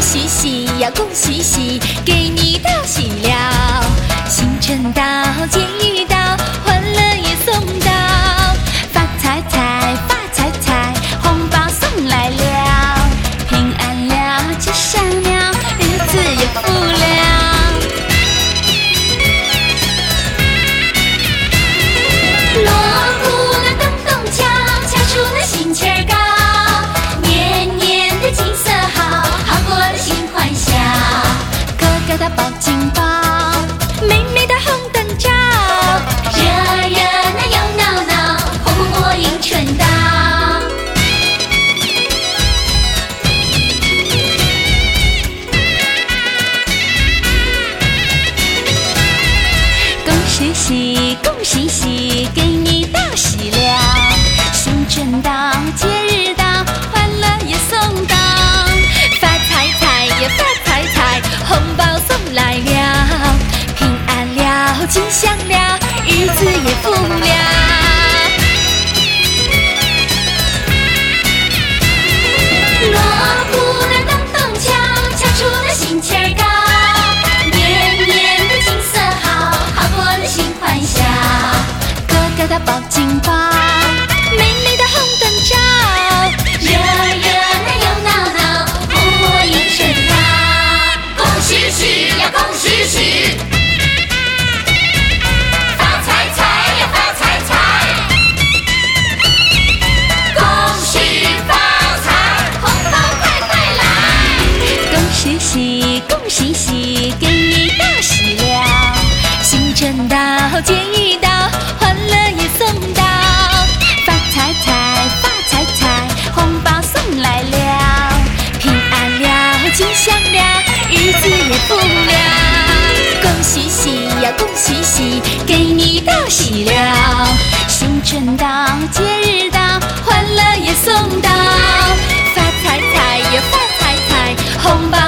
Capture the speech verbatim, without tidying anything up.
喜喜呀，恭喜喜，给你道喜了。新春到，节日到，欢乐也送到。发财财，发财财，红包送来了。平安了，吉祥了，日子也富了。锣鼓那咚咚敲，敲出那新气儿高。年年的景色好，好过了新欢笑。哥哥他抱金包，妹妹的红灯照，热热那又闹闹，红红火迎春到。恭喜喜，恭喜喜，给你道喜了。新春到，节日到，欢乐也送到。发财财也发财财，红包送来了。平安了，吉祥了，日子也富了。锣鼓那咚咚敲，敲出那新气儿高。年年的景色好，好过了新欢笑。哥哥他抱金包，妹妹的红灯照，热热那又闹闹，红火迎春到。恭喜喜呀，恭喜喜，发财财呀，发财财，恭喜发财，红包快快来。恭喜喜，恭喜喜，给你道喜了。新春到，节日到，欢乐也送到。发财财，发财财，红包送来了。平安了，吉祥了，日子也富了。恭喜喜呀，恭喜喜，给你道喜了。新春到，节日到，欢乐也送到。发财财呀，发财财，红包